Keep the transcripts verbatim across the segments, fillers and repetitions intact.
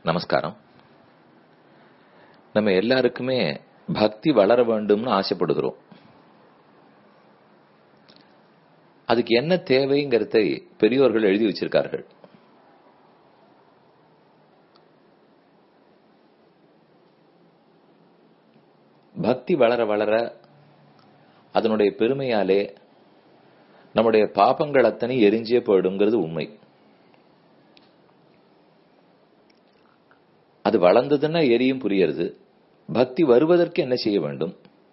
நமஸ்காரம். நம்ம எல்லாருக்குமே பக்தி வளர வேண்டும்னு ஆசைப்படுகிறோம். அதுக்கு என்ன தேவைங்கிறதை பெரியோர்கள் எழுதி வச்சிருக்கார்கள். பக்தி வளர வளர அதனுடைய பெருமையாலே நம்முடைய பாபங்கள் அத்தனை எரிஞ்சே போயிடுங்கிறது உண்மை. அது வளர்ந்ததுன்னா எரியும் புரியறது. பக்தி வருவதற்கு என்ன செய்ய வேண்டும்?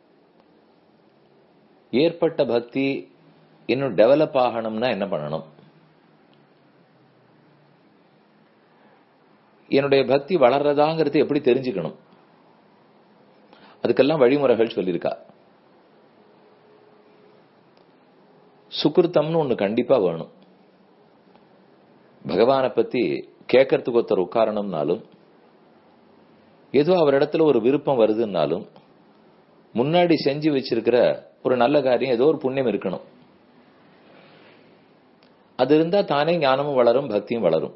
ஏற்பட்ட பக்தி இன்னும் டெவலப் ஆகணும்னா என்ன பண்ணணும்? என்னுடைய பக்தி வளர்றதாங்கிறது எப்படி தெரிஞ்சுக்கணும்? அதுக்கெல்லாம் வழிமுறைகள் சொல்லியிருக்கா. சுகிருத்தம்னு ஒண்ணு கண்டிப்பா வேணும். பகவானை பத்தி கேட்கறதுக்கு ஒருத்தர் உட்காரணும்னாலும், ஏதோ அவரிடத்துல ஒரு விருப்பம் வருதுன்னாலும், முன்னாடி செஞ்சு வச்சிருக்கிற ஒரு நல்ல காரியம், ஏதோ ஒரு புண்ணியம் இருக்கணும். அது இருந்தா தானே ஞானமும் வளரும், பக்தியும் வளரும்.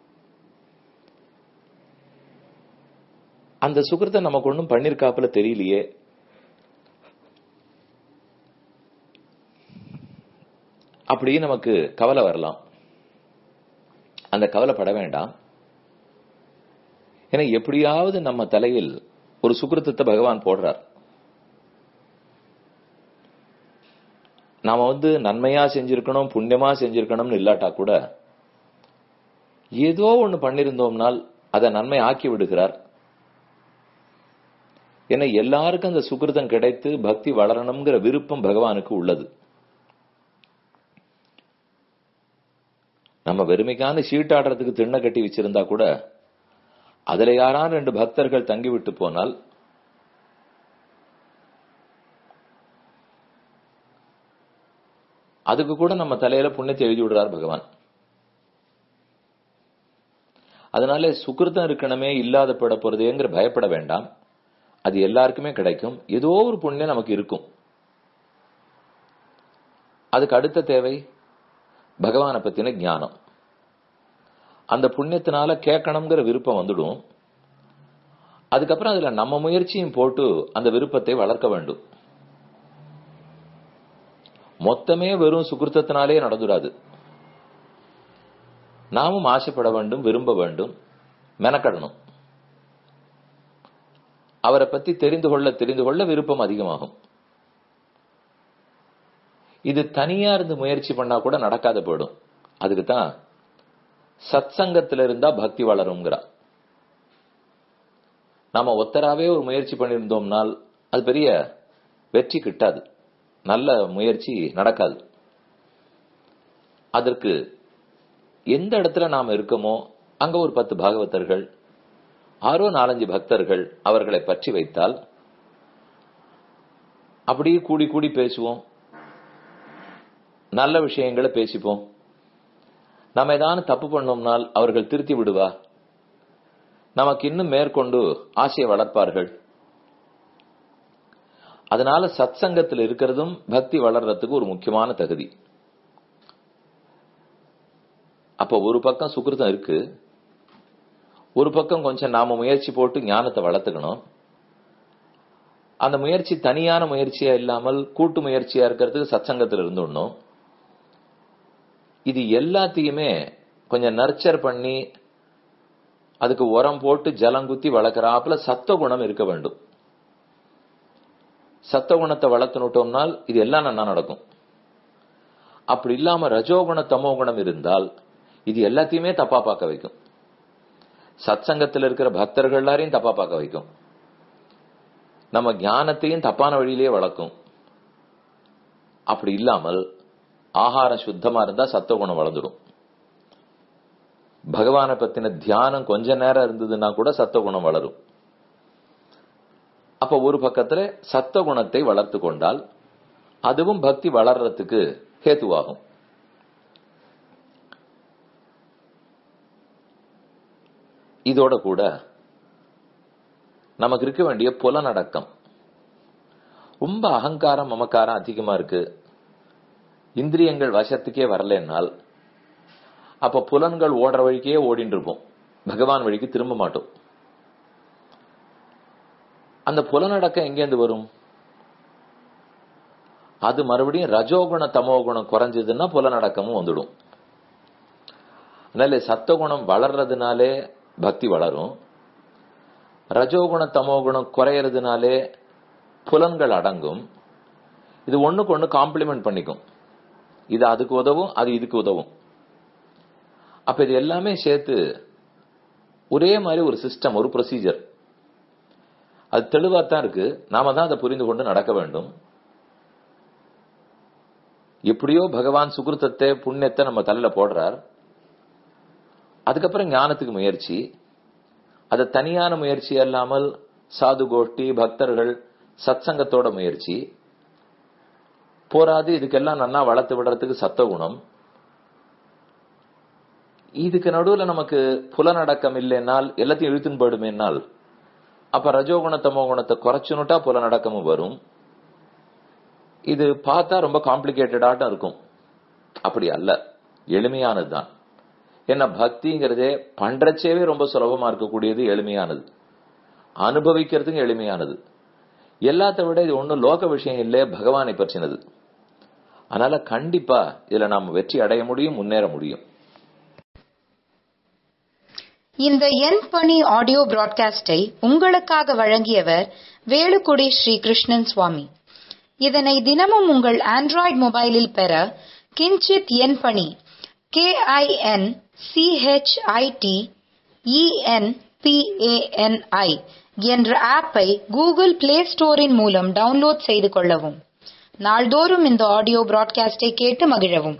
அந்த சுகிருத்தை நமக்கு ஒன்றும் பண்ணிருக்காப்புல தெரியலையே. அப்படி நமக்கு கவலை வரலாம். அந்த கவலைப்பட வேண்டாம். ஏன்னா எப்படியாவது நம்ம தலையில் ஒரு சுகிருத்தத்தை பகவான் போடுறார். நாம வந்து நன்மையா செஞ்சிருக்கணும், புண்ணியமா செஞ்சிருக்கணும்னு இல்லாட்டா கூட ஏதோ ஒண்ணு பண்ணிருந்தோம்னால் அதை நன்மை ஆக்கி விடுகிறார். ஏன்னா எல்லாருக்கும் அந்த சுகிருதம் கிடைத்து பக்தி வளரணுங்கிற விருப்பம் பகவானுக்கு உள்ளது. நம்ம வெறுமைக்கான சீட்டாடுறதுக்கு திண்ணை கட்டி வச்சிருந்தா கூட அதுல யாரான ரெண்டு பக்தர்கள் தங்கிவிட்டு போனால் அதுக்கு கூட நம்ம தலையில புண்ணியத்தை எழுதி விடுறார் பகவான். அதனால சுகிருத்தம் இருக்கணுமே, இல்லாத பட போறதேங்கிற பயப்பட வேண்டாம். அது எல்லாருக்குமே கிடைக்கும். ஏதோ ஒரு புண்ணியம் நமக்கு இருக்கும். அதுக்கு அடுத்த தேவை பகவானை பத்தின ஞானம். அந்த புண்ணியத்தினால கேட்கணுங்கிற விருப்பம் வந்துடும். அதுக்கப்புறம் அதுல நம்ம முயற்சியும் போட்டு அந்த விருப்பத்தை வளர்க்க வேண்டும். மொத்தமே வெறும் சுகிருத்தத்தினாலே நடந்துடாது. நாமும் ஆசைப்பட வேண்டும், விரும்ப வேண்டும், மெனக்கடணும். அவரை பத்தி தெரிந்து கொள்ள தெரிந்து கொள்ள விருப்பம் அதிகமாகும். இது தனியா இருந்து முயற்சி பண்ணா கூட நடக்காத போயிடும். அதுக்குதான் சத் சங்கத்துல இருந்தா பக்தி வளரும்ங்கிறா. நாம ஒத்தராவே ஒரு முயற்சி பண்ணியிருந்தோம்னால் அது பெரிய வெற்றி கிட்டாது, நல்ல முயற்சி நடக்காது. அதற்கு எந்த இடத்துல நாம இருக்கோமோ அங்க ஒரு பத்து பாகவதர்கள், ஆறோ நாலஞ்சு பக்தர்கள் அவர்களை பற்றி வைத்தால் அப்படியே கூடி கூடி பேசுவோம், நல்ல விஷயங்களை பேசிப்போம். நம்ம ஏதாவது தப்பு பண்ணோம்னால் அவர்கள் திருத்தி விடுவா, நமக்கு இன்னும் மேற்கொண்டு ஆசையை வளர்ப்பார்கள். அதனால சத் சங்கத்தில் இருக்கிறதும் பக்தி வளர்றதுக்கு ஒரு முக்கியமான தகுதி. அப்போ ஒரு பக்கம் சுகிருதம் இருக்கு, ஒரு பக்கம் கொஞ்சம் நாம முயற்சி போட்டு ஞானத்தை வளர்த்துக்கணும். அந்த முயற்சி தனியான முயற்சியா இல்லாமல் கூட்டு முயற்சியா இருக்கிறதுக்கு சத் சங்கத்தில் இருந்துடணும். இது எல்லாத்தையுமே கொஞ்சம் நர்ச்சர் பண்ணி அதுக்கு உரம் போட்டு ஜலங்குத்தி வளர்க்கிறாப்புல சத்துவகுணம் இருக்க வேண்டும். சத்துவகுணத்தை வளர்த்துனுட்டோம்னால் இது எல்லாம் நல்லா நடக்கும். அப்படி இல்லாம ரஜோகுண தமோ குணம் இருந்தால் இது எல்லாத்தையுமே தப்பா பார்க்க வைக்கும். சத் சங்கத்தில் இருக்கிற பக்தர்கள் எல்லாரையும் தப்பா பார்க்க வைக்கும். நம்ம ஞானத்தையும் தப்பான வழியிலேயே வளர்க்கும். அப்படி இல்லாமல் ஆகாரம் சுத்தமா இருந்தா சத்துவகுணம் வளர்ந்துடும். பகவானை பத்தின தியானம் கொஞ்ச நேரம் இருந்ததுன்னா கூட சத்துவகுணம் வளரும். அப்ப ஒரு பக்கத்துல சத்துவகுணத்தை வளர்த்து கொண்டால் அதுவும் பக்தி வளர்றதுக்கு ஹேத்துவாகும். இதோட கூட நமக்கு இருக்க வேண்டிய புலனடக்கம். ரொம்ப அகங்காரம் மமக்காரம் அதிகமா இருக்கு, இந்திரியங்கள் வசத்துக்கே வரலன்னால் அப்ப புலன்கள் ஓடுற வழிக்கே ஓடிட்டு இருப்போம். பகவான் வழிக்கு திரும்ப மாட்டோம். அந்த புலனடக்கம் எங்கேருந்து வரும்? அது மறுபடியும் ரஜோகுண தமோகுணம் குறைஞ்சதுன்னா புலனடக்கமும் வந்துடும். அதனால சத்தகுணம் வளர்றதுனாலே பக்தி வளரும், ரஜோகுண தமோகுணம் குறையறதுனாலே புலன்கள் அடங்கும். இது ஒண்ணுக்கு ஒண்ணு காம்ப்ளிமெண்ட் பண்ணிக்கும். இது அதுக்கு உதவும், அது இதுக்கு உதவும். அப்ப இது எல்லாமே சேர்த்து ஒரே மாதிரி ஒரு சிஸ்டம், ஒரு ப்ரொசீஜர். அது தெளிவாத்தான் இருக்கு. நாம தான் அதை புரிந்து கொண்டு நடக்க வேண்டும். எப்படியோ பகவான் சுகிருத்தத்தை புண்ணியத்தை நம்ம தலையில போடுறார். அதுக்கப்புறம் ஞானத்துக்கு முயற்சி. அது தனியான முயற்சி அல்லாமல் சாது கோஷ்டி, பக்தர்கள், சத்சங்கத்தோட முயற்சி போராது. இதுக்கெல்லாம் நன்னா வளர்த்து விடுறதுக்கு சத்தகுணம். இதுக்கு நடுவுல நமக்கு புலனடக்கம் இல்லைன்னால், எல்லாத்தையும் இழுத்துன்னு போயிடுமேனால், அப்ப ரஜோகுண தமோ குணத்தை குறைச்சுனுட்டா புலனடக்கமும் வரும். இது பார்த்தா ரொம்ப காம்ப்ளிகேட்டடாட்டம் இருக்கும். அப்படி அல்ல, எளிமையானதுதான். என்ன பக்திங்கிறதே பண்றச்சேவே ரொம்ப சுலபமா இருக்கக்கூடியது, எளிமையானது, அனுபவிக்கிறதுக்கு எளிமையானது. எல்லாத்த விட இது ஒன்னும் லோக விஷயம் இல்லை, பகவானை பற்றினது. அதனால கண்டிப்பா இதுல நாம வெற்றி அடைய முடியும், முன்னேற முடியும். இந்த என் பணி ஆடியோ பிராட்காஸ்டை உங்களுக்காக வழங்கியவர் வேலுக்குடி ஸ்ரீ கிருஷ்ணன் சுவாமி. இதனை தினமும் உங்கள் ஆண்ட்ராய்டு மொபைலில் பெற Kinchit En Pani K I N C H I T E N P A N I என்ற ஆப்பை கூகுள் பிளே ஸ்டோரின் மூலம் டவுன்லோட் செய்து கொள்ளவும். நாள்தோறும் இந்த ஆடியோ பிராட்காஸ்டை கேட்டு மகிழவும்.